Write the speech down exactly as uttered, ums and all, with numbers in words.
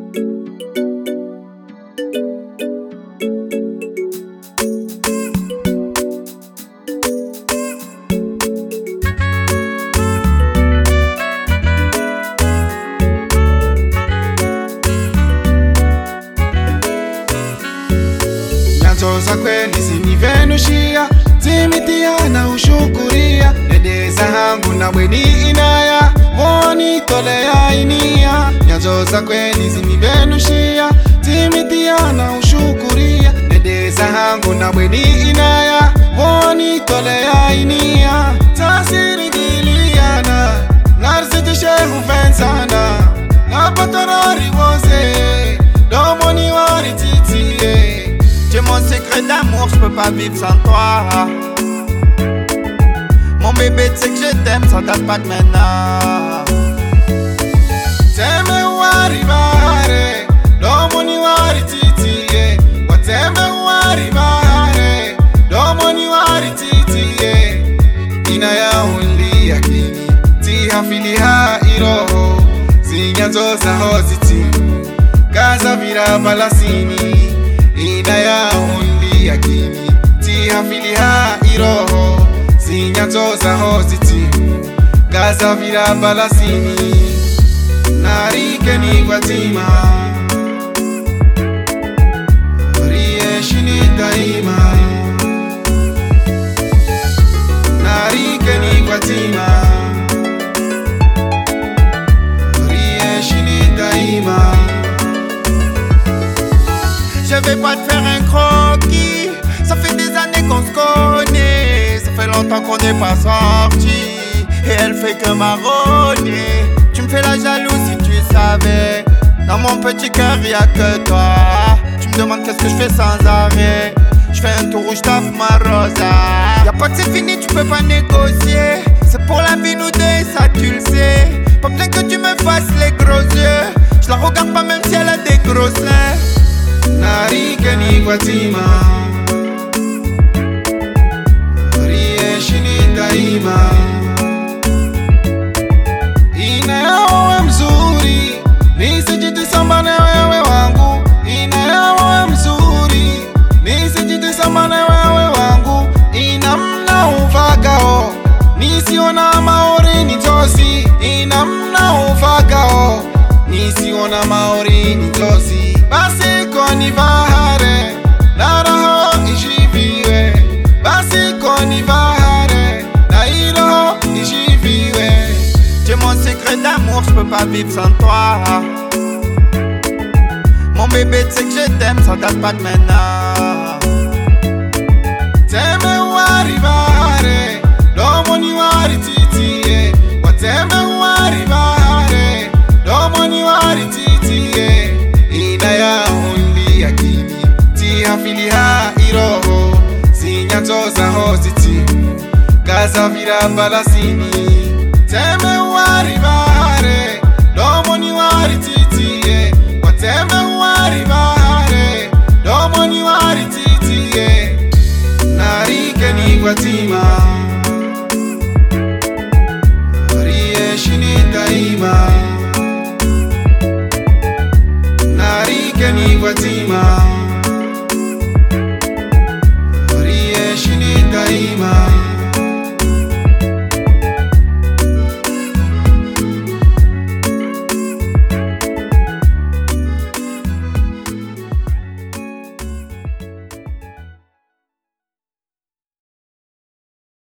Nyanzo za kweli zinivenushia, zimitia na ushukuria. Dede za hangu na weni inaya, woni tole ya inia. Nyanzo za kweli zinivenushia, zimitia na ushukuria. Dede za hangu na weni inaya, woni tole ya inia. Tasiri giliana, narziti shehu fensana. Napatarari wose, domoni wari titie. Tu es mon secret d'amour, je peux pas vivre sans toi. Mon bébé, tu sais que je t'aime, ça date pas de maintenant. Teme wari bare, domoni wari titiye. Wateme wari bare, domoni wari titiye. Inaya undi yakini, ti hafili ha iroho. Zinyanzo za hoziti, kaza vira balasini. Inaya undi yakini, ti hafili ha iroho. Zinyanzo za hoziti, kaza vira balasini. Narike ni kwatima, Rieshini daima. Narike ni kwatima, Rieshini daima. Je vais pas te faire un croquis, ça fait des années qu'on se connaît. Ça fait longtemps qu'on n'est pas sorti, et elle fait que marronner. Tu me fais la jalouse si tu savais. Dans mon petit cœur y'a que toi. Tu me demandes qu'est-ce que je fais sans arrêt. Je fais un tour où je taffe ma rosa. Y'a pas que c'est fini, tu peux pas négocier. C'est pour la vie nous deux, ça tu le sais. Pas besoin que tu me fasses les gros yeux. Je la regarde pas même si elle a des gros seins. Narike ni kwatima, Rieshini daima. Inayawe mzuri, nisijitizama na wewe wangu. Inayawe mzuri, nisijitizama na wewe wangu. Inamna uvagao, nisiona maori nitosi. Inamna uvagao, nisiona maori nitosi. Basi koni vahare, na roho ishiviwe. Basi koni vahare, na iroho ishiviwe. Tu es mon secret d'amour, je peux pas vivre sans toi. Mon bébé, tu sais que je t'aime, ça date pas de maintenant. Teme wari bare, domoni wari titiye. Wateme wari bare, domoni wari titiye. Inaya undi yakini, ti hafili ha iroho. Zinyanzo za hoziti, kaza vira balasini. Teme wari bare, domoni wari titiye. Wateme wari bare, domoni wari titiye. Narike ni kwatima, Rieshini daima. Narike ni kwatima.